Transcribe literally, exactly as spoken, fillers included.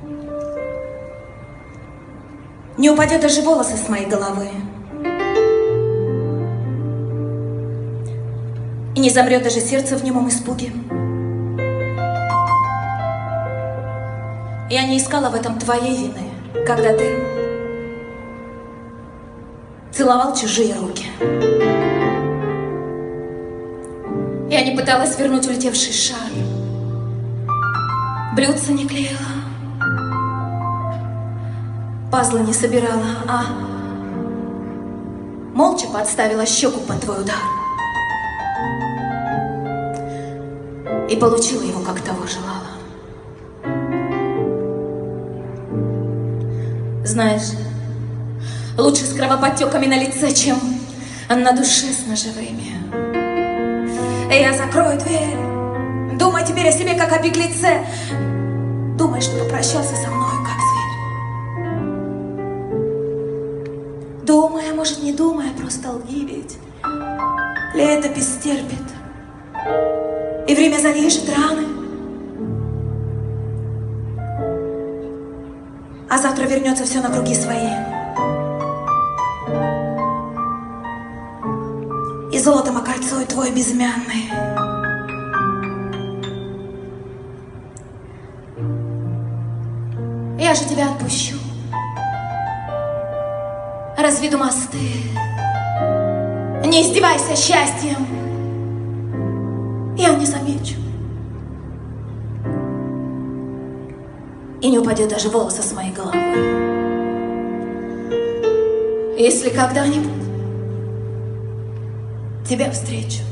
Не упадет даже волосы с моей головы. И не замрет даже сердце в немом испуге. Я не искала в этом твоей вины, когда ты целовал чужие руки. Я не пыталась вернуть улетевший шар, блюдца не клеила, пазлы не собирала, а молча подставила щеку под твой удар. И получила его, как того желала. Знаешь, лучше с кровоподтеками на лице, чем на душе с ножевыми. Я закрою дверь. Думай теперь о себе, как о беглеце. Думай, что попрощался со мной, как зверь. Думай, а может не думай, а просто лги, ведь летопись терпит. И время залижет раны. А завтра вернется все на круги свои. И золотом окольцует твой безымянный. Я же тебя отпущу. Разведу мосты. Не издевайся счастьем. Я не замечу. И не упадет даже волосы с моей головы. Если когда-нибудь тебя встречу.